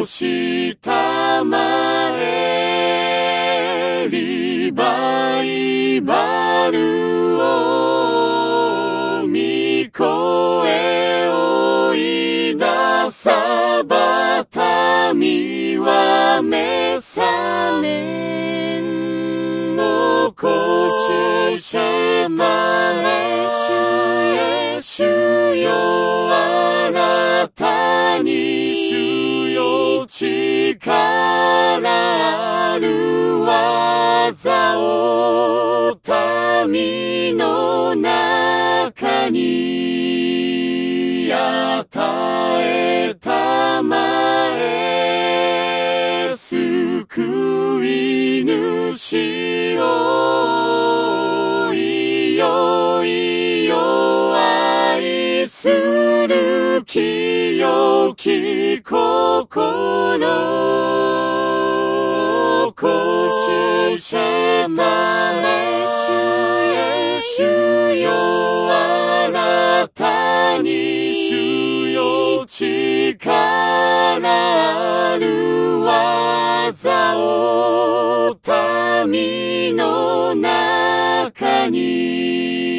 したまえリバイバルを御声追い出さばたみは目覚め残したまえ主よ新たに主よ力ある技を民の中に与えたまえ救い主をいよいよ愛する清き心こしたまえ主よ新たに主よ力ある技を民の中に